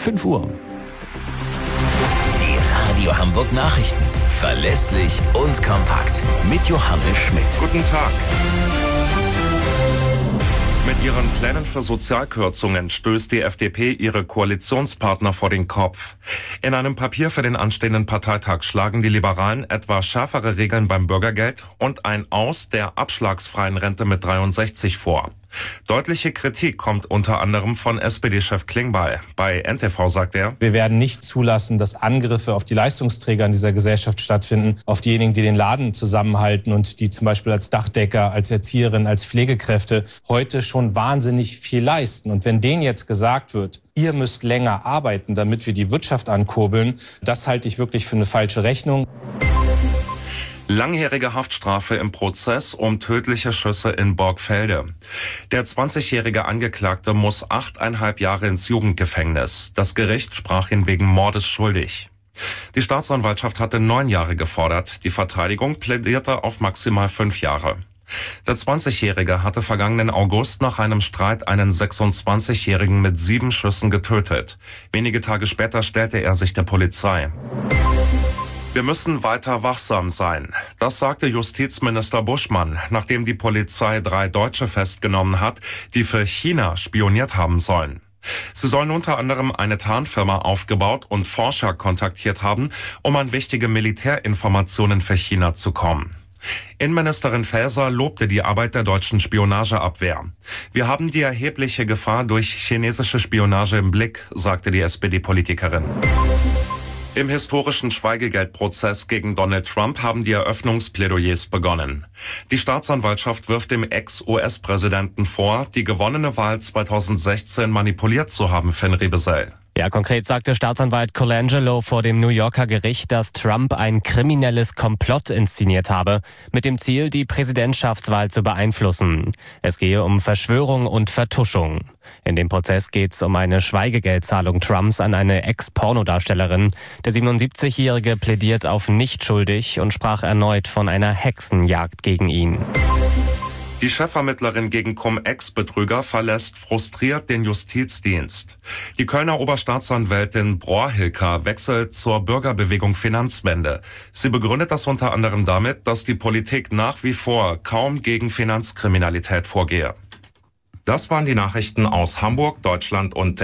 5 Uhr. Die Radio Hamburg Nachrichten. Verlässlich und kompakt. Mit Johannes Schmidt. Guten Tag. Mit ihren Plänen für Sozialkürzungen stößt die FDP ihre Koalitionspartner vor den Kopf. In einem Papier für den anstehenden Parteitag schlagen die Liberalen etwa schärfere Regeln beim Bürgergeld und ein Aus der abschlagsfreien Rente mit 63 vor. Deutliche Kritik kommt unter anderem von SPD-Chef Klingbeil. Bei NTV sagt er: Wir werden nicht zulassen, dass Angriffe auf die Leistungsträger in dieser Gesellschaft stattfinden, auf diejenigen, die den Laden zusammenhalten und die zum Beispiel als Dachdecker, als Erzieherin, als Pflegekräfte heute schon wahnsinnig viel leisten. Und wenn denen jetzt gesagt wird, ihr müsst länger arbeiten, damit wir die Wirtschaft ankurbeln, das halte ich wirklich für eine falsche Rechnung. Langjährige Haftstrafe im Prozess um tödliche Schüsse in Borgfelde. Der 20-jährige Angeklagte muss 8,5 Jahre ins Jugendgefängnis. Das Gericht sprach ihn wegen Mordes schuldig. Die Staatsanwaltschaft hatte 9 Jahre gefordert. Die Verteidigung plädierte auf maximal 5 Jahre. Der 20-Jährige hatte vergangenen August nach einem Streit einen 26-Jährigen mit 7 Schüssen getötet. Wenige Tage später stellte er sich der Polizei. Wir müssen weiter wachsam sein. Das sagte Justizminister Buschmann, nachdem die Polizei 3 Deutsche festgenommen hat, die für China spioniert haben sollen. Sie sollen unter anderem eine Tarnfirma aufgebaut und Forscher kontaktiert haben, um an wichtige Militärinformationen für China zu kommen. Innenministerin Faeser lobte die Arbeit der deutschen Spionageabwehr. Wir haben die erhebliche Gefahr durch chinesische Spionage im Blick, sagte die SPD-Politikerin. Im historischen Schweigegeldprozess gegen Donald Trump haben die Eröffnungsplädoyers begonnen. Die Staatsanwaltschaft wirft dem Ex-US-Präsidenten vor, die gewonnene Wahl 2016 manipuliert zu haben, Fenry Besell. Ja, konkret sagte Staatsanwalt Colangelo vor dem New Yorker Gericht, dass Trump ein kriminelles Komplott inszeniert habe, mit dem Ziel, die Präsidentschaftswahl zu beeinflussen. Es gehe um Verschwörung und Vertuschung. In dem Prozess geht es um eine Schweigegeldzahlung Trumps an eine Ex-Pornodarstellerin. Der 77-Jährige plädiert auf nicht schuldig und sprach erneut von einer Hexenjagd gegen ihn. Die Chefermittlerin gegen Cum-Ex-Betrüger verlässt frustriert den Justizdienst. Die Kölner Oberstaatsanwältin Brohr-Hilker wechselt zur Bürgerbewegung Finanzwende. Sie begründet das unter anderem damit, dass die Politik nach wie vor kaum gegen Finanzkriminalität vorgehe. Das waren die Nachrichten aus Hamburg, Deutschland und